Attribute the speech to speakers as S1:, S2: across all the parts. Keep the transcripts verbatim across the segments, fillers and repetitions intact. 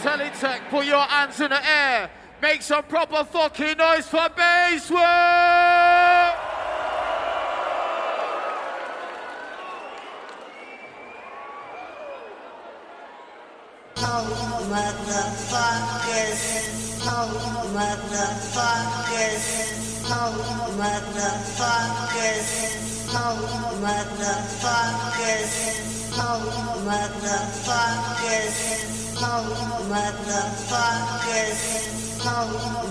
S1: Teletech, put your hands in the air. Make some proper fucking noise for Basework!
S2: Oh, motherfuckers. Oh, motherfuckers. Oh, motherfuckers. Oh, motherfuckers. Oh, motherfuckers. Oh, motherfuckers. Oh,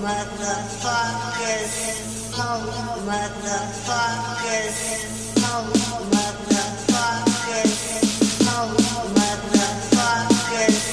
S2: motherfuckers. Oh, motherfuckers. Oh, motherfuckers. Oh, motherfuckers.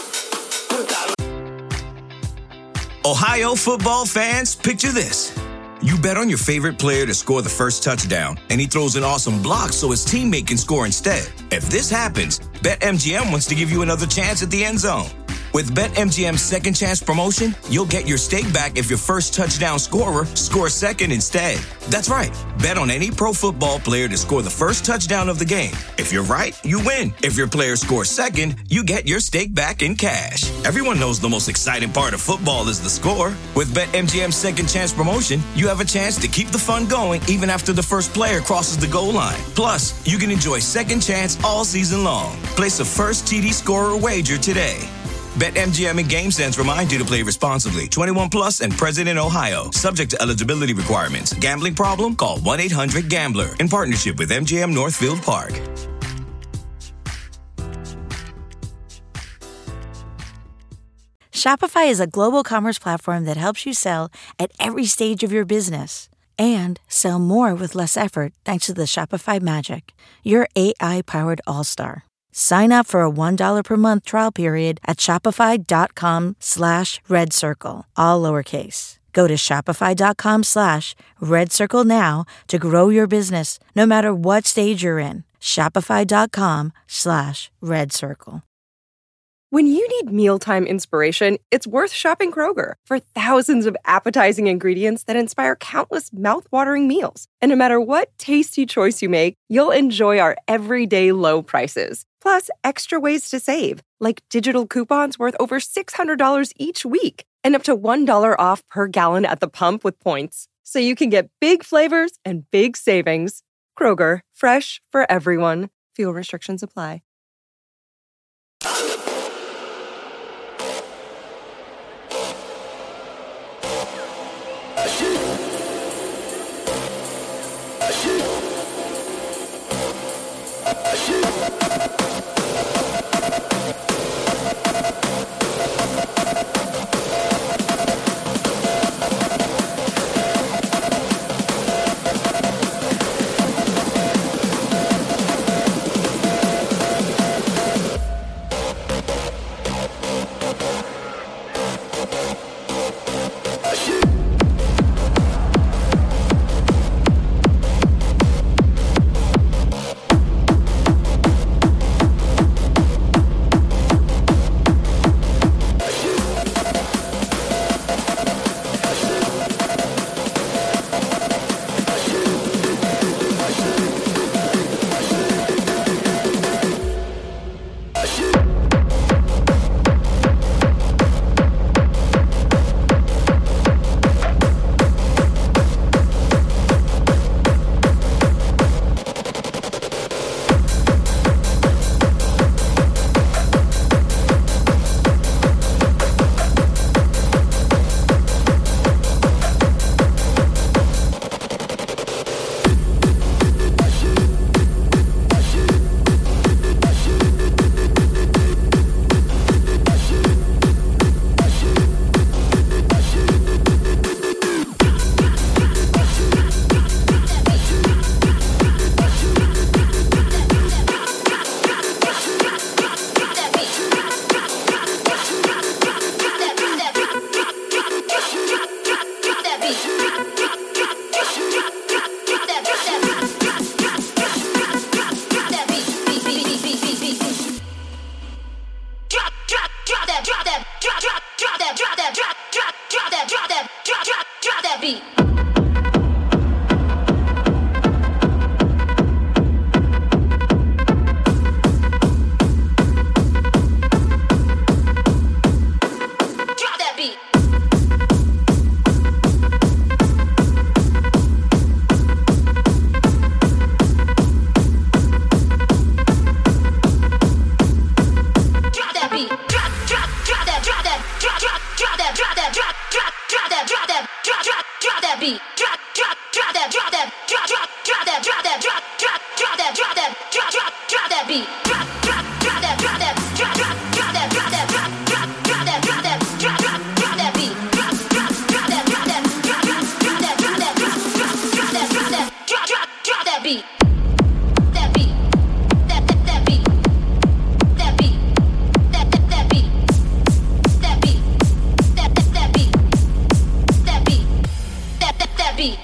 S3: Ohio football fans, picture this. You bet on your favorite player to score the first touchdown, and he throws an awesome block so his teammate can score instead. If this happens, BetMGM wants to give you another chance at the end zone. With BetMGM's Second Chance promotion, you'll get your stake back if your first touchdown scorer scores second instead. That's right. Bet on any pro football player to score the first touchdown of the game. If you're right, you win. If your player scores second, you get your stake back in cash. Everyone knows the most exciting part of football is the score. With BetMGM's Second Chance promotion, you have a chance to keep the fun going even after the first player crosses the goal line. Plus, you can enjoy Second Chance all season long. Place a first T D scorer wager today. BetMGM and GameSense remind you to play responsibly. twenty-one plus and present in Ohio. Subject to eligibility requirements. Gambling problem? Call one eight hundred gambler. In partnership with M G M Northfield Park.
S4: Shopify is a global commerce platform that helps you sell at every stage of your business. And sell more with less effort thanks to the Shopify Magic, your A I-powered all-star. Sign up for a one dollar per month trial period at shopify.com slash red circle, all lowercase. Go to shopify.com slash red circle now to grow your business no matter what stage you're in. Shopify.com slash red circle.
S5: When you need mealtime inspiration, it's worth shopping Kroger for thousands of appetizing ingredients that inspire countless mouthwatering meals. And no matter what tasty choice you make, you'll enjoy our everyday low prices. Plus, extra ways to save, like digital coupons worth over six hundred dollars each week and up to one dollar off per gallon at the pump with points. So you can get big flavors and big savings. Kroger, fresh for everyone. Fuel restrictions apply.
S6: Beat.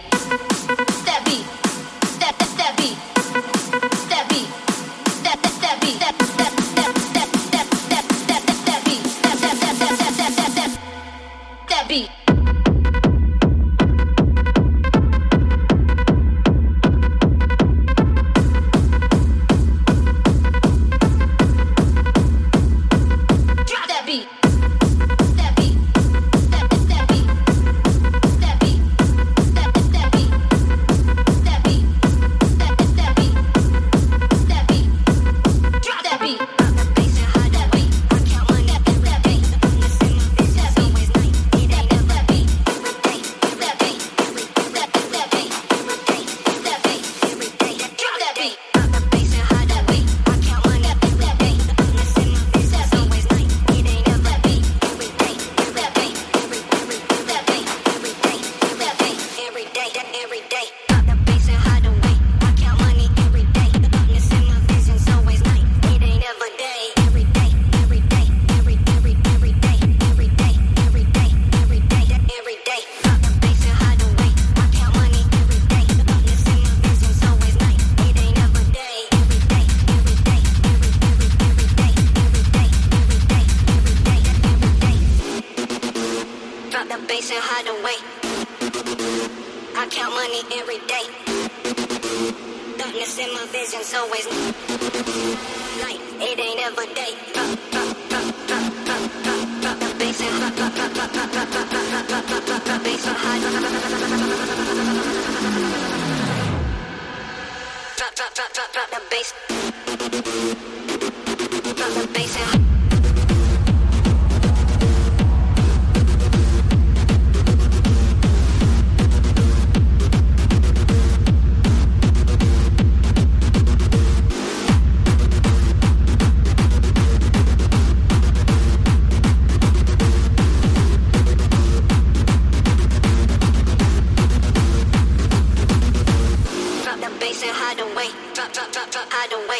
S6: darkness in my vision's always night. It ain't ever day. Drop, drop, drop, drop, drop, drop, drop the bass and drop, drop, drop, drop, drop, drop, drop, drop, drop, drop, drop the bass on high. Drop, drop, drop, drop, drop the bass. Drop the bass and hide away, drop, drop, drop, drop, hide away.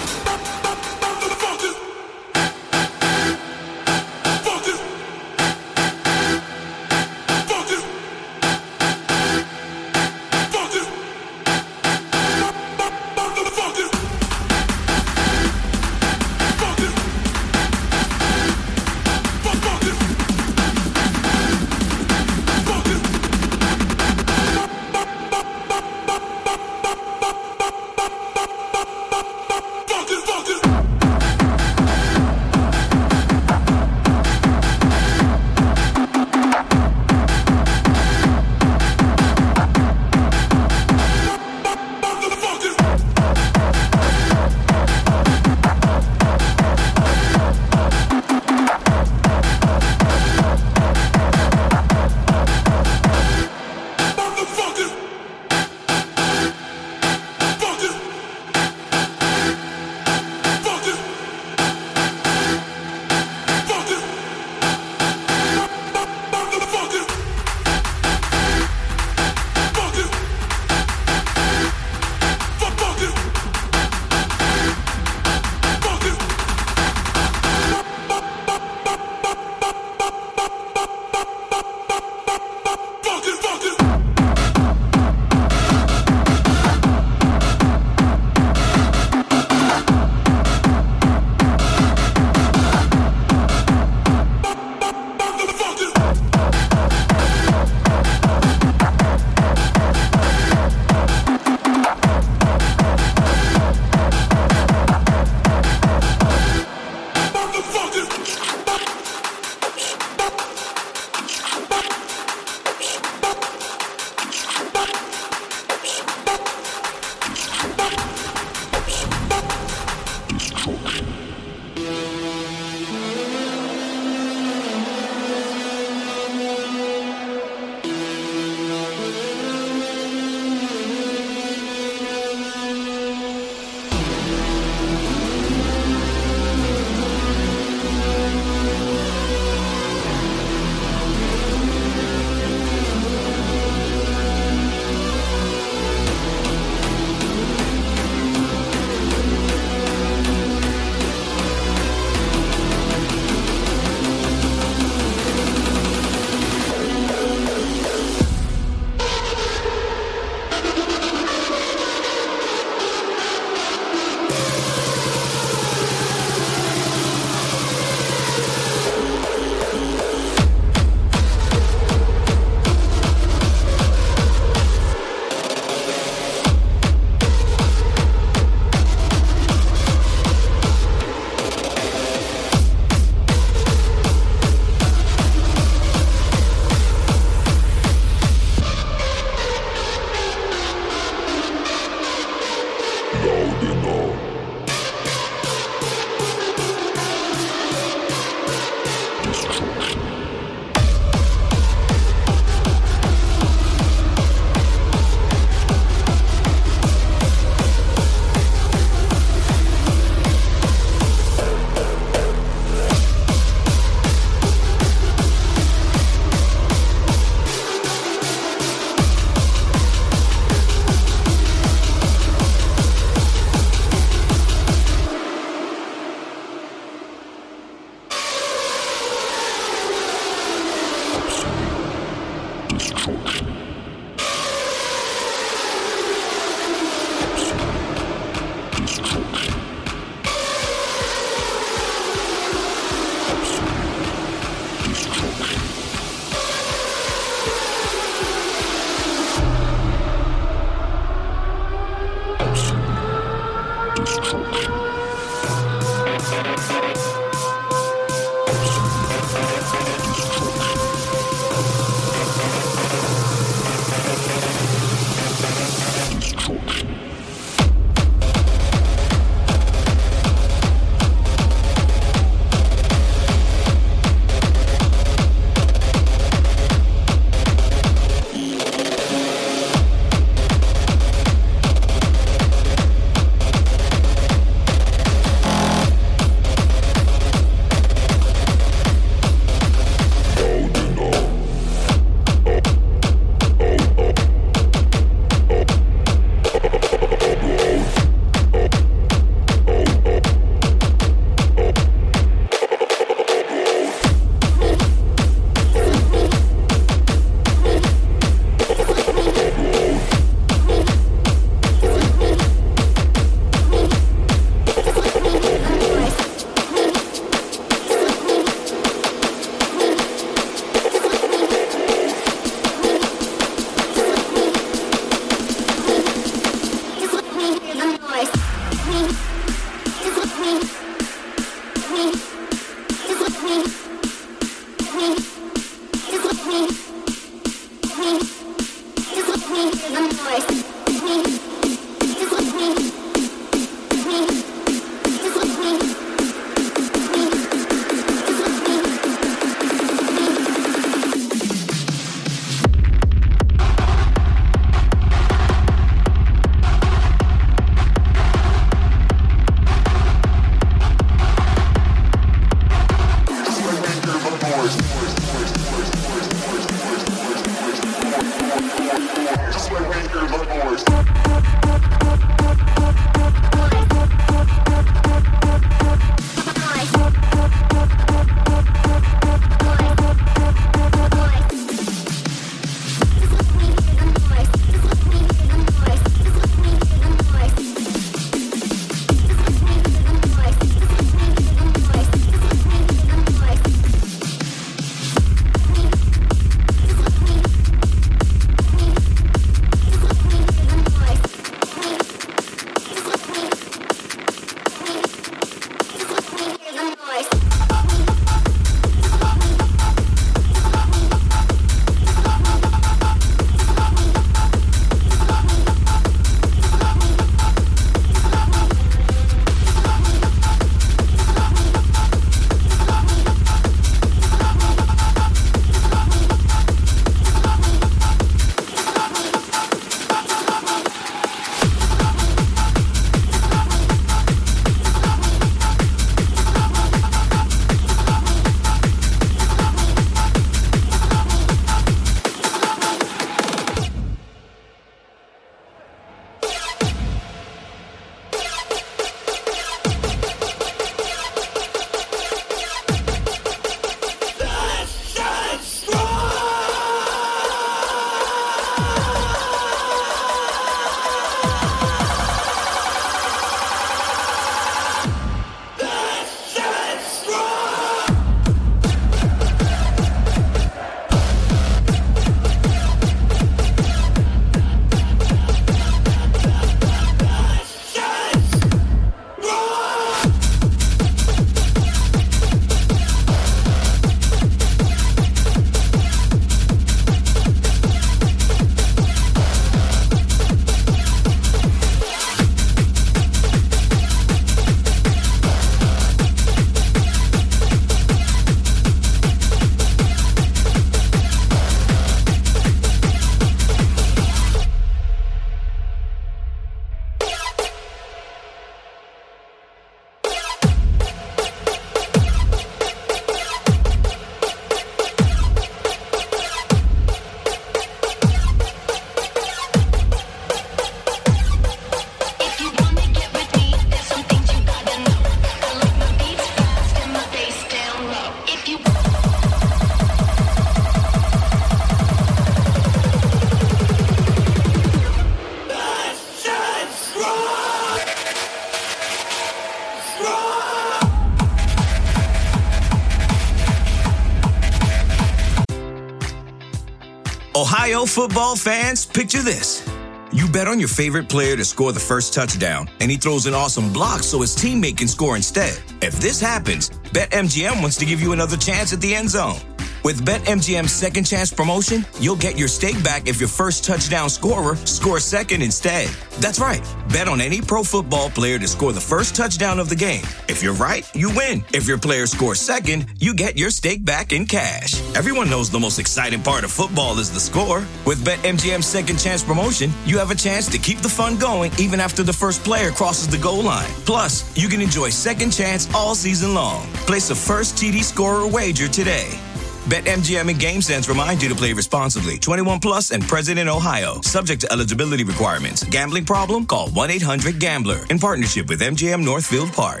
S3: Ohio football fans, picture this. You bet on your favorite player to score the first touchdown, and he throws an awesome block so his teammate can score instead. If this happens, BetMGM wants to give you another chance at the end zone. With BetMGM's second chance promotion, you'll get your stake back if your first touchdown scorer scores second instead. That's right. Bet on any pro football player to score the first touchdown of the game. If you're right, you win. If your player scores second, you get your stake back in cash. Everyone knows the most exciting part of football is the score. With BetMGM's second chance promotion, you have a chance to keep the fun going even after the first player crosses the goal line. Plus, you can enjoy second chance all season long. Place a first T D scorer wager today. BetMGM and GameSense remind you to play responsibly. twenty-one plus and present in Ohio. Subject to eligibility requirements. Gambling problem? Call one eight hundred gambler. In partnership with M G M Northfield Park.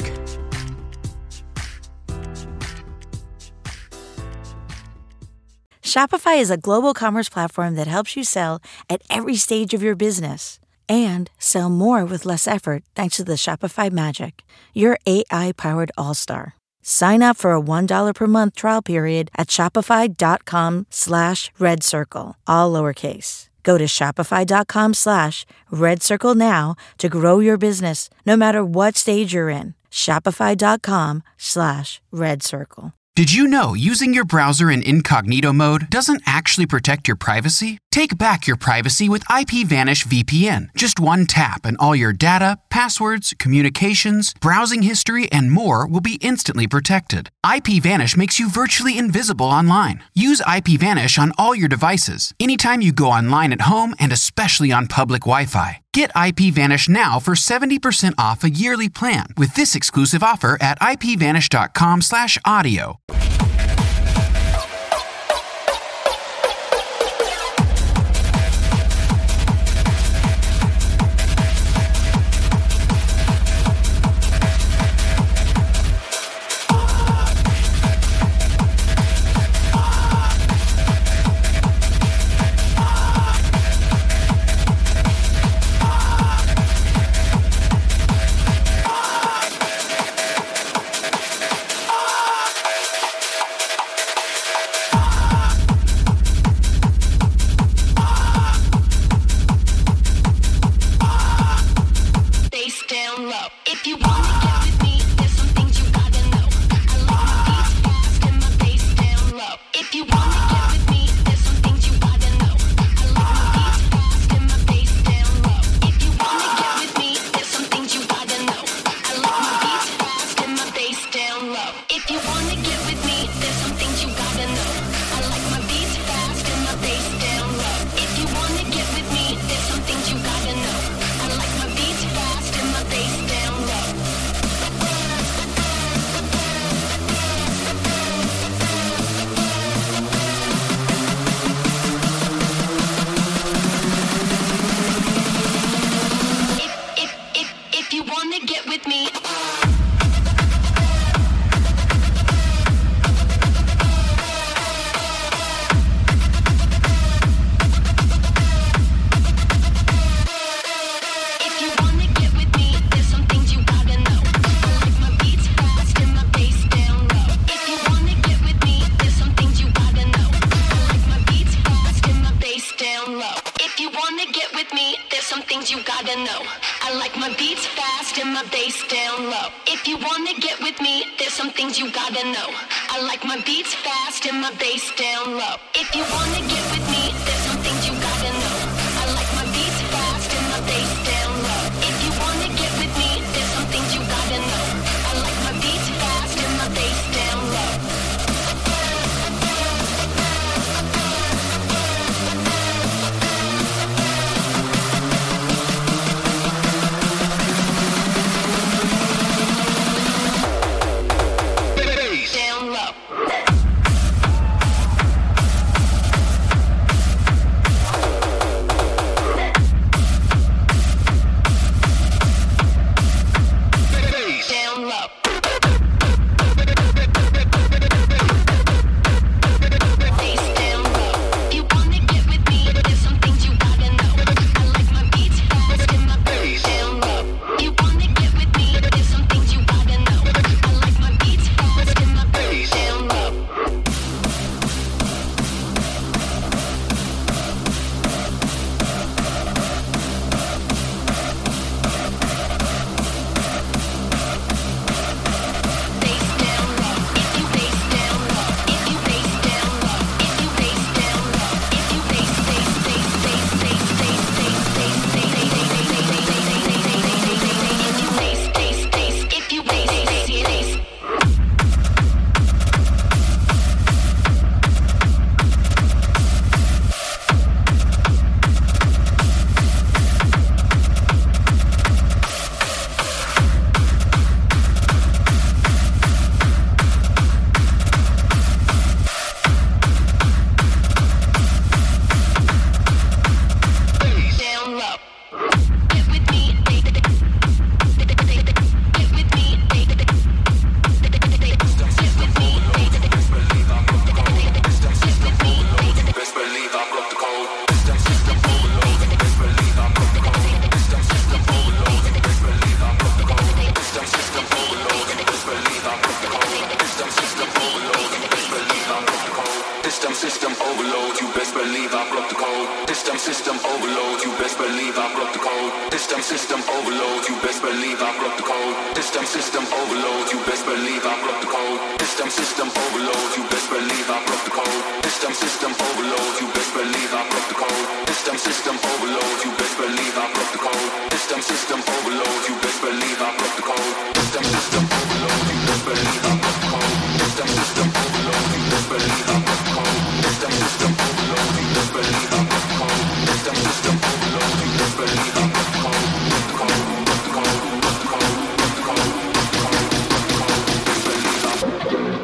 S4: Shopify is a global commerce platform that helps you sell at every stage of your business and sell more with less effort thanks to the Shopify Magic, your A I-powered all-star. Sign up for a one dollar per month trial period at shopify.com slash red circle, all lowercase. Go to shopify.com slash red circle now to grow your business no matter what stage you're in. Shopify.com slash red circle.
S7: Did you know using your browser in incognito mode doesn't actually protect your privacy? Take back your privacy with IPVanish V P N. Just one tap and all your data, passwords, communications, browsing history, and more will be instantly protected. IPVanish makes you virtually invisible online. Use IPVanish on all your devices, anytime you go online at home and especially on public Wi-Fi. Get IPVanish now for seventy percent off a yearly plan with this exclusive offer at ipvanish.com slash audio.
S3: System, system overload, you best believe I broke the code. System, system overload, you best believe I broke the code. System, system overload, you best believe I broke the code. System, system overload, you best believe I broke the code. System, system overload, you best believe I broke the code. System, system overload, you best believe I broke the code. System, system overload, you best believe I broke the code. System, system overload, you best believe I broke the code. System, system overload, you best believe I broke the code. System, system overload, you best believe I broke the code. System, system overload, you best believe I broke the code. System, system overload, you best believe I broke the code. The code, the code, the code, the code, the code, the code, best believe I broke the code.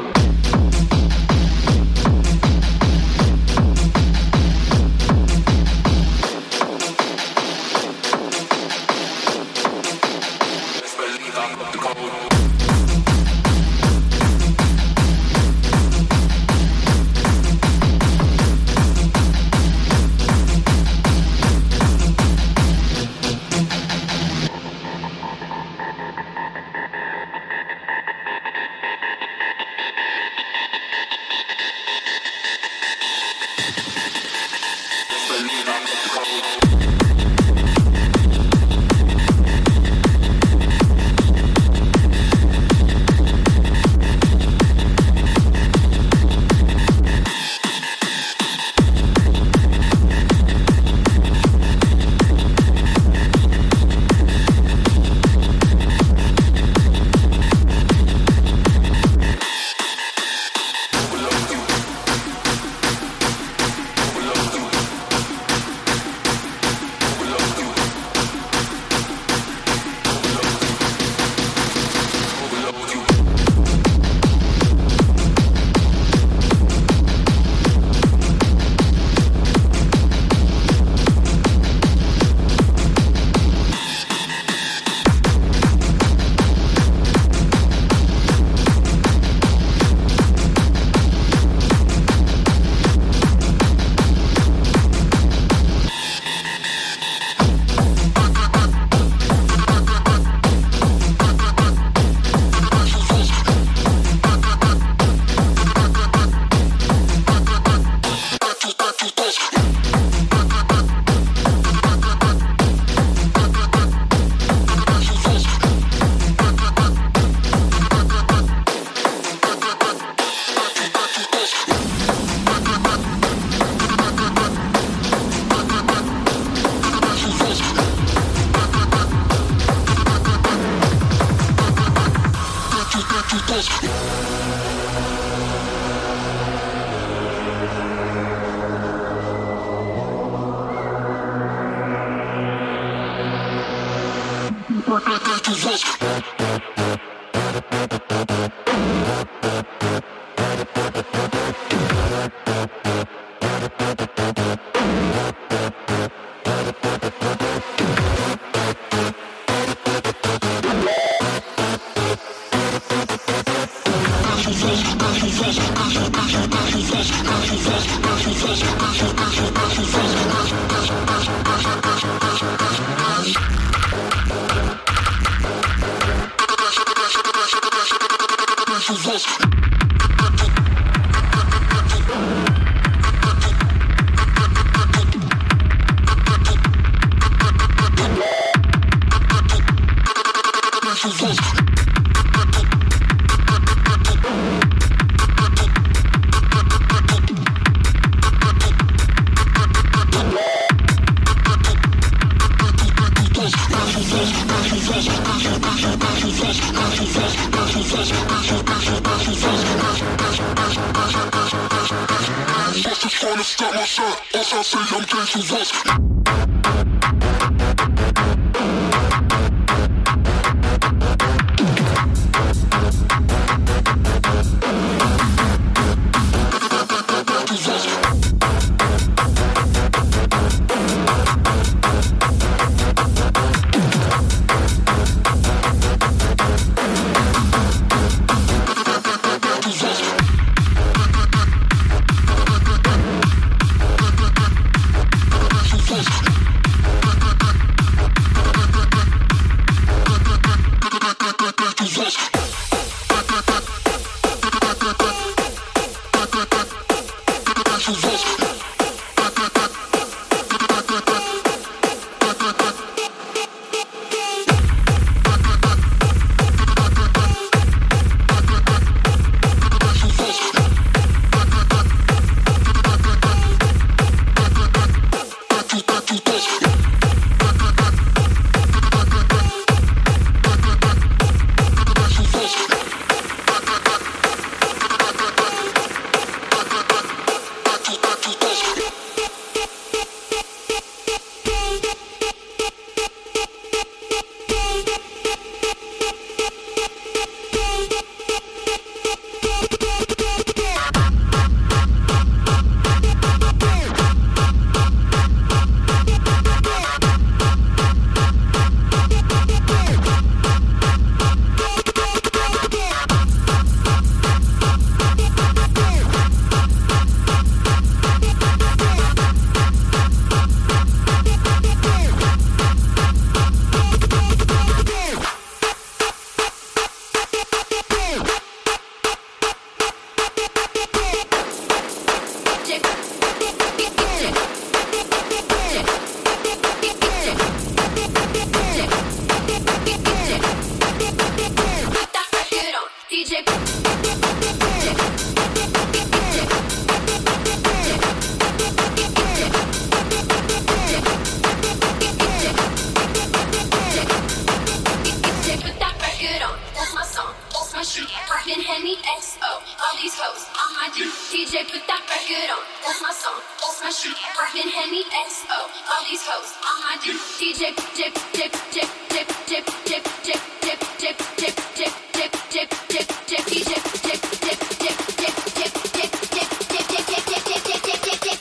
S8: record on, that's my song, that's my shit. Poppin' Henny X O, all these hoes on my dick. D J, dip, dip, dip, dip, dip, dip, dip, dip, dip, dip, dip, dip, dip, dip, dip, D J, dip, dip, dip, dip, dip, dip, dip, dip, dip, dip, dip, dip, dip, dip, dip.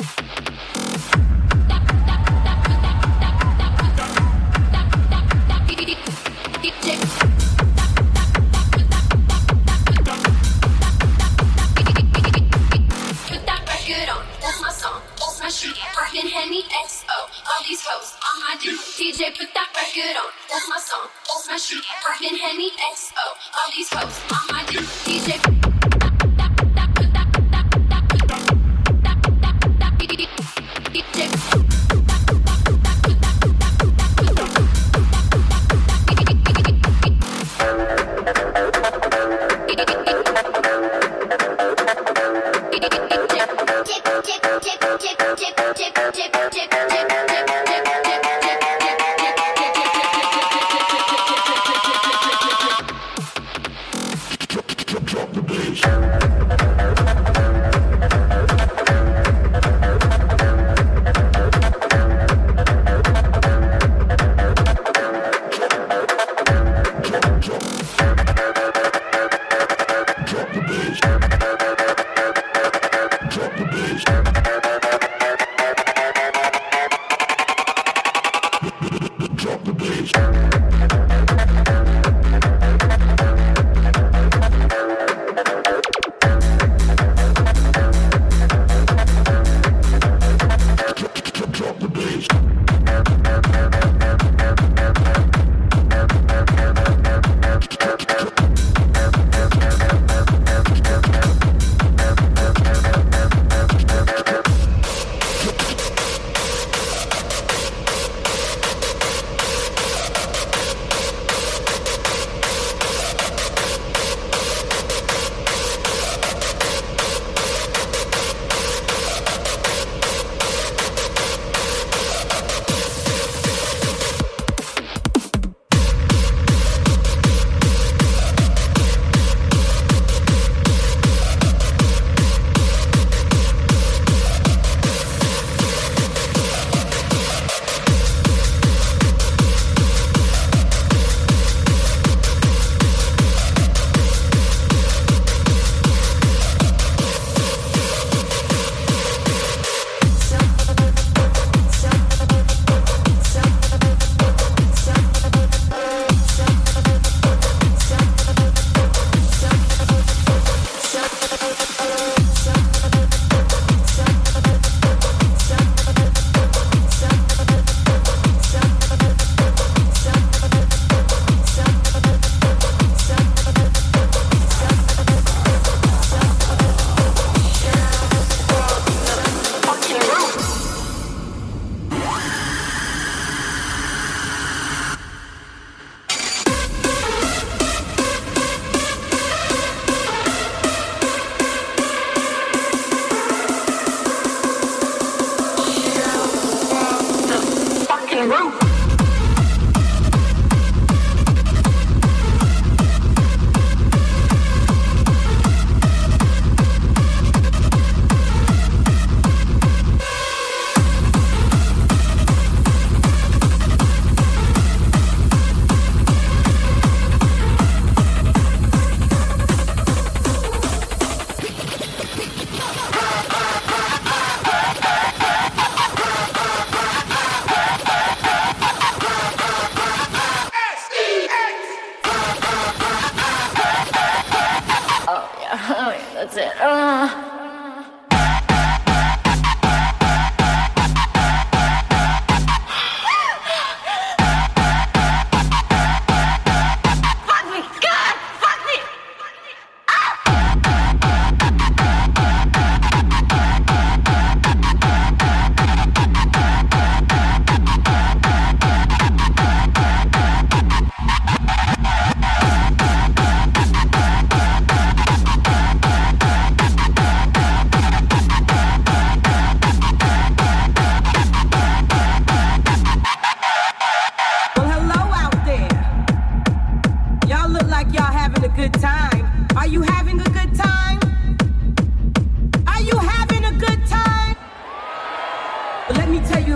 S8: Poppin' Henny X O, all these hoes on my dick. D J, put that record on, that's my song, that's my shit. Poppin' Henny X O, all these hoes on my dick. D J.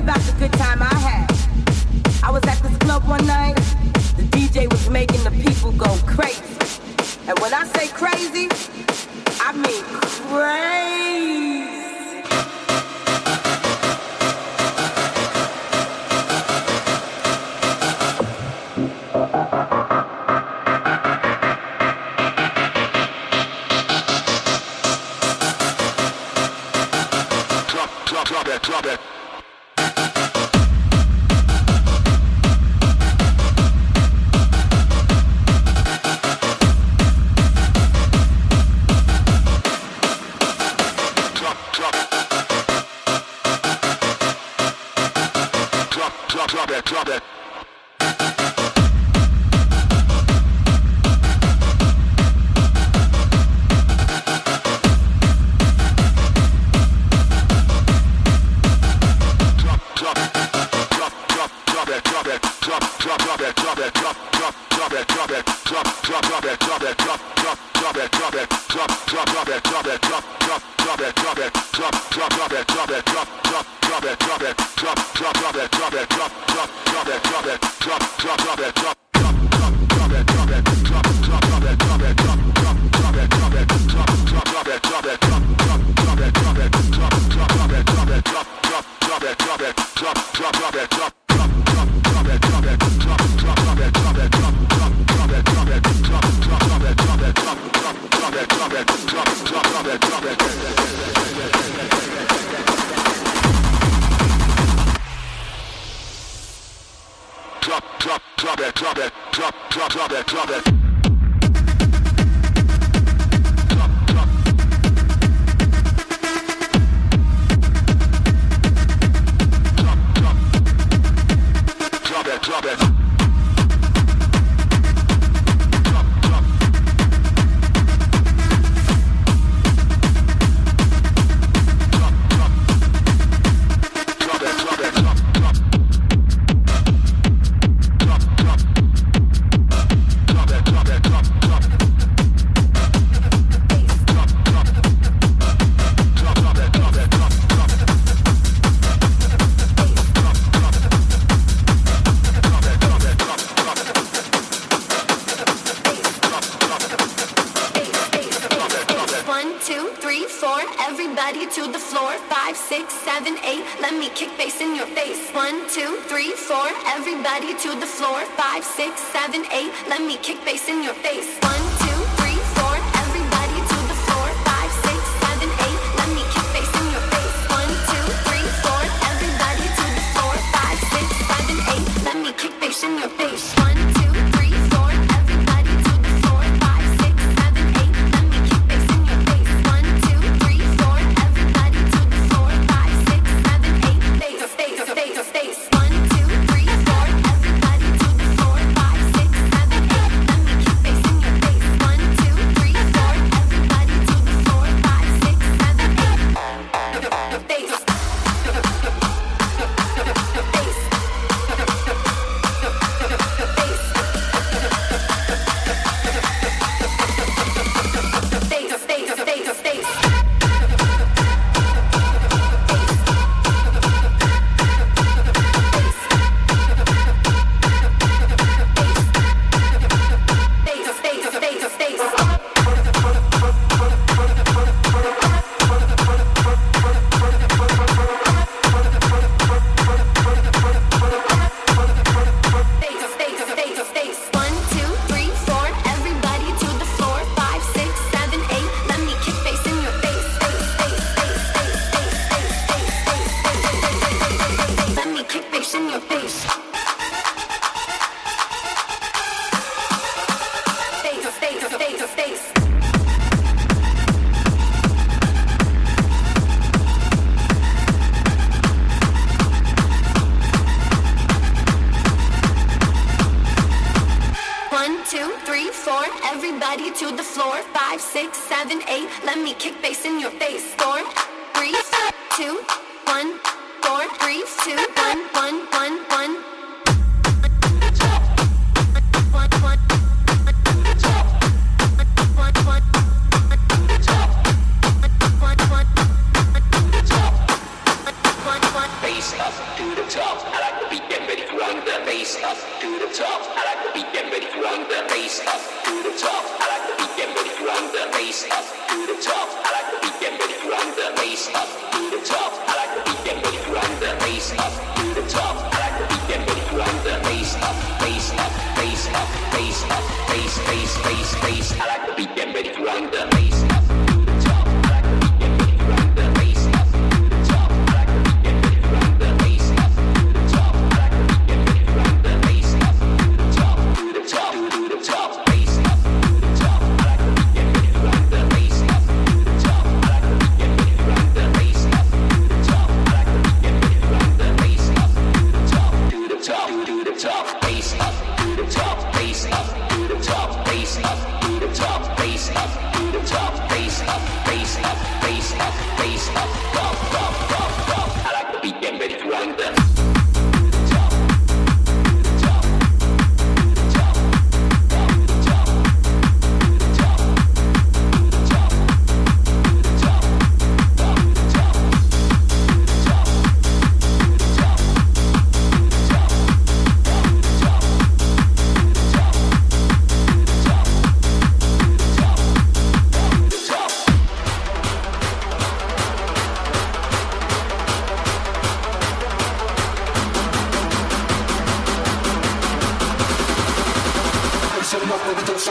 S9: about the good time I had. I was at this club one night. The D J was making the people go crazy. And when I say crazy, I mean crazy.
S1: Drop it, drop it. Drop, drop. Drop, drop, drop it, drop it.
S10: Face up to the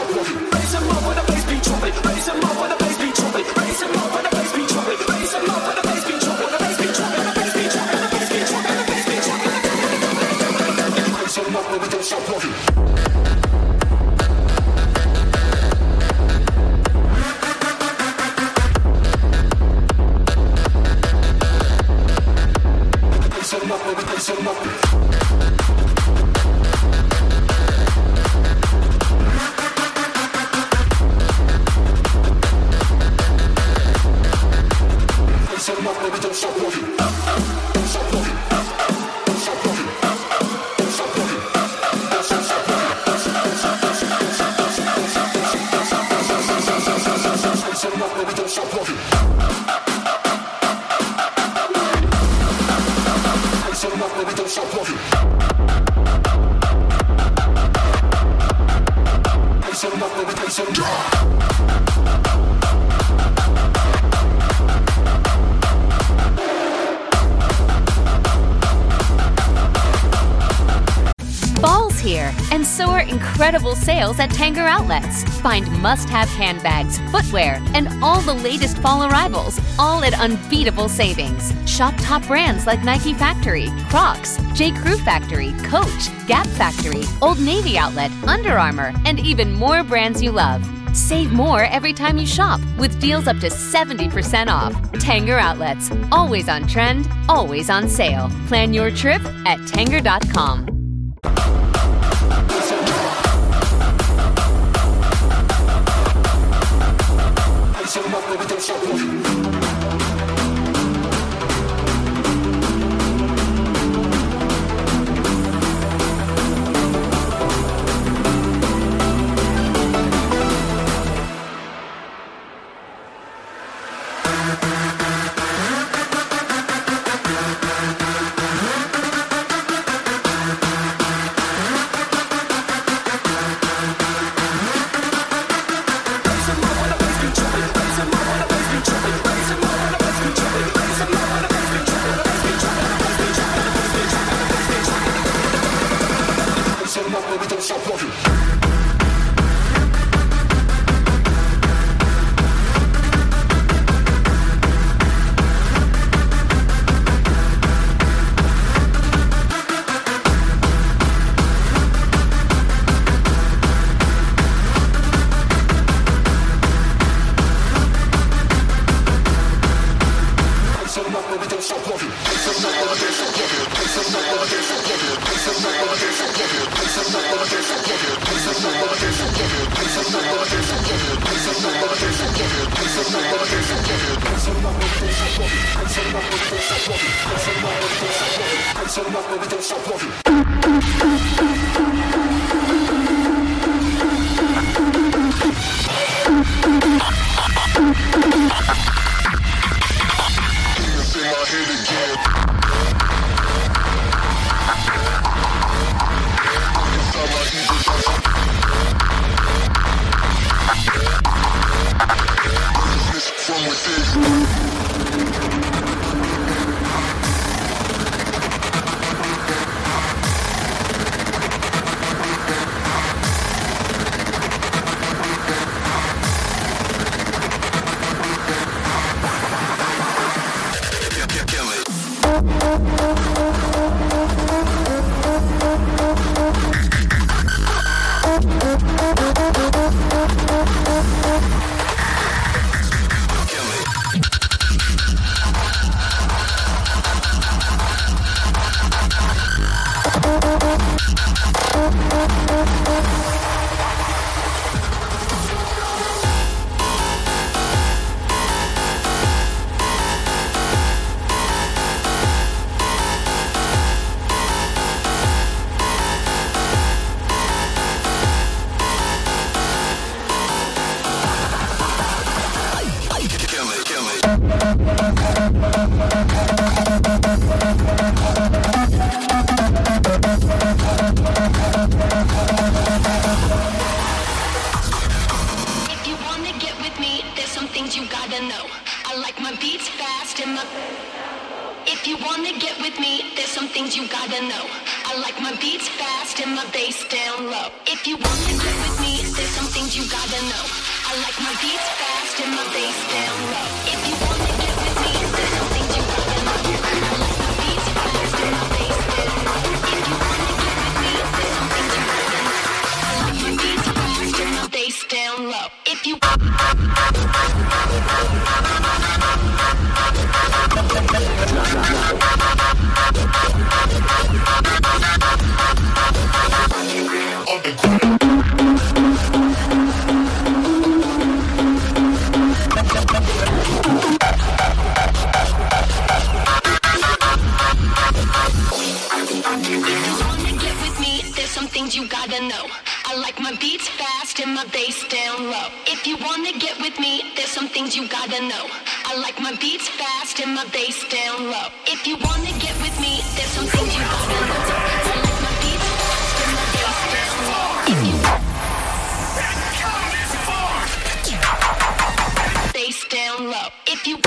S10: Raise them up when the bass beat trumpet. Raise them up when the bass beat trumpet. Raise them up when the bass beat trumpet. Raise them up when the bass beat trumpet. The bass beat trumpet. The bass beat trumpet. The bass beat trumpet. The bass beat trumpet. Raise them up when we don't stop walking.
S11: Fall's here, and so are incredible sales at Tanger Outlets. Find must-have handbags, footwear, and all the latest fall arrivals, all at unbeatable savings. Shop top brands like Nike Factory, Crocs, J. Crew Factory, Coach, Gap Factory, Old Navy Outlet, Under Armour, and even more brands you love. Save more every time you shop with deals up to seventy percent off. Tanger Outlets, always on trend, always on sale. Plan your trip at tanger dot com.
S8: If you wanna get with me, there's some things you gotta know. I like my beats fast and my bass down low. If you wanna get with me, there's some things you gotta know. I like my beats fast and my bass down low. If you wanna get with me, there's some things you gotta know. I like my beats fast and my bass down low. If you wanna get with me, there's some things you gotta know. I like my beats fast and my bass down low. If you you gotta know. I like my beats fast and my bass down low. If you wanna get with me, there's some things you gotta know. I like my beats fast and my bass down low. If you wanna get with me, there's some things you gotta know. I like my beats fast and my bass down low. If you bass down low. If you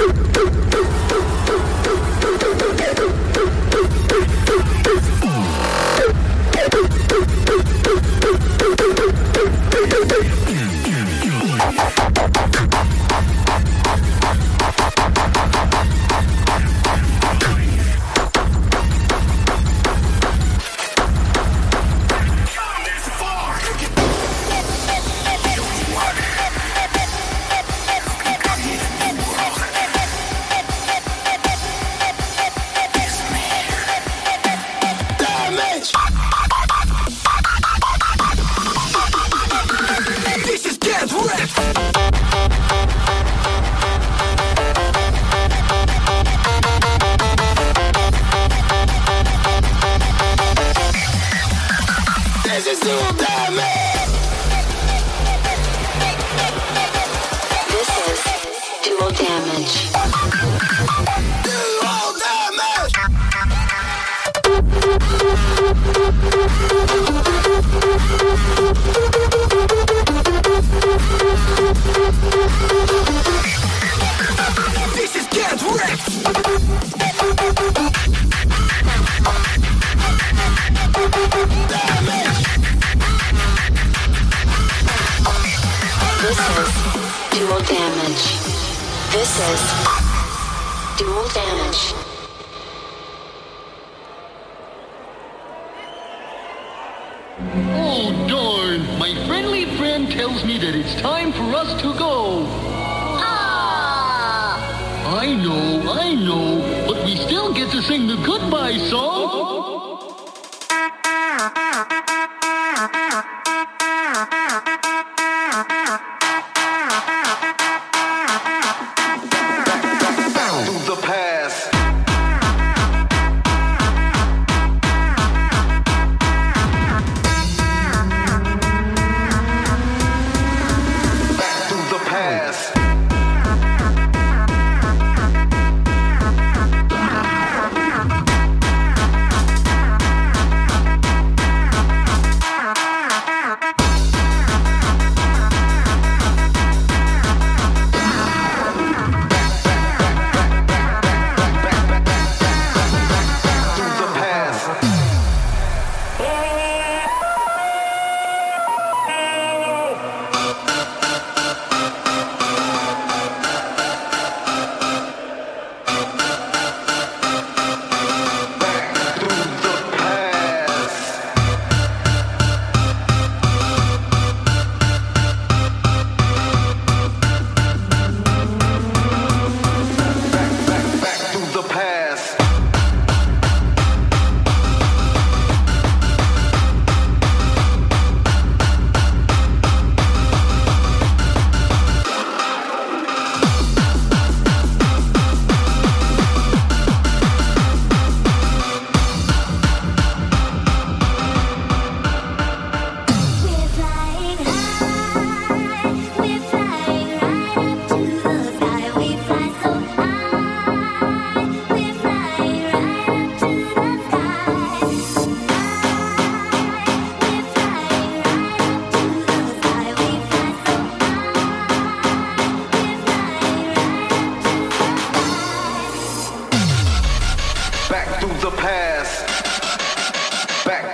S12: Back through the past. Back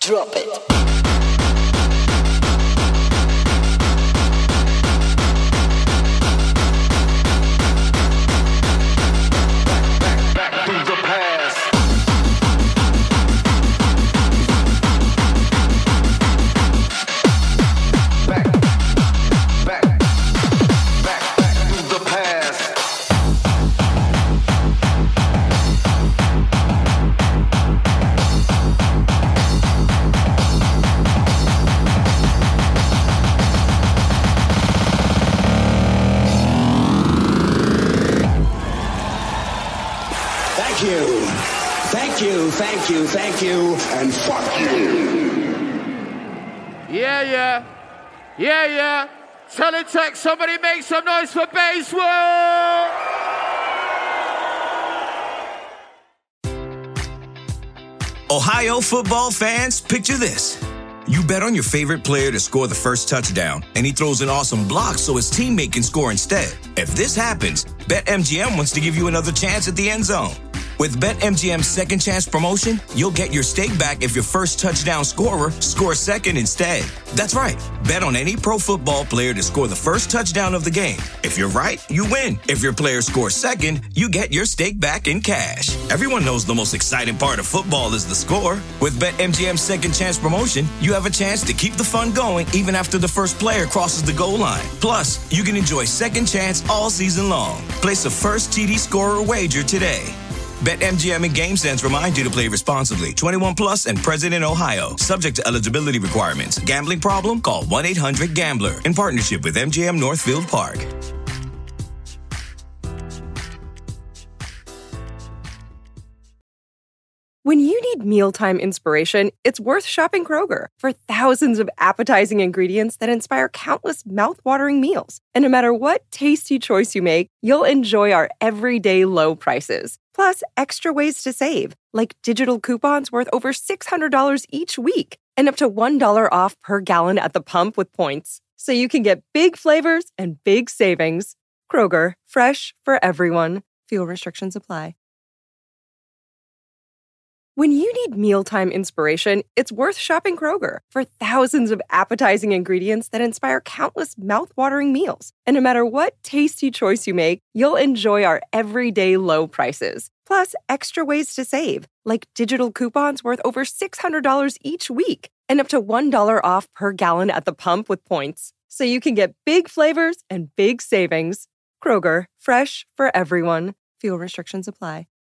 S9: Drop it.
S12: Thank you, thank you, thank you, and fuck you.
S1: Yeah, yeah. Yeah, yeah. Teletext, somebody make some noise for Basswood!
S3: Ohio football fans, picture this. You bet on your favorite player to score the first touchdown, and he throws an awesome block so his teammate can score instead. If this happens, BetMGM wants to give you another chance at the end zone. With BetMGM's second chance promotion, you'll get your stake back if your first touchdown scorer scores second instead. That's right. Bet on any pro football player to score the first touchdown of the game. If you're right, you win. If your player scores second, you get your stake back in cash. Everyone knows the most exciting part of football is the score. With BetMGM's second chance promotion, you have a chance to keep the fun going even after the first player crosses the goal line. Plus, you can enjoy second chance all season long. Place a first T D scorer wager today. BetMGM and GameSense remind you to play responsibly. twenty-one plus and present in Ohio. Subject to eligibility requirements. Gambling problem? Call one eight hundred gambler. In partnership with M G M Northfield Park.
S5: When you need mealtime inspiration, it's worth shopping Kroger. For thousands of appetizing ingredients that inspire countless mouth-watering meals. And no matter what tasty choice you make, you'll enjoy our everyday low prices. Plus, extra ways to save, like digital coupons worth over six hundred dollars each week and up to one dollar off per gallon at the pump with points. So you can get big flavors and big savings. Kroger, fresh for everyone. Fuel restrictions apply. When you need mealtime inspiration, it's worth shopping Kroger. For thousands of appetizing ingredients that inspire countless mouth-watering meals. And no matter what tasty choice you make, you'll enjoy our everyday low prices. Plus, extra ways to save, like digital coupons worth over six hundred dollars each week and up to one dollar off per gallon at the pump with points. So you can get big flavors and big savings. Kroger, fresh for everyone. Fuel restrictions apply.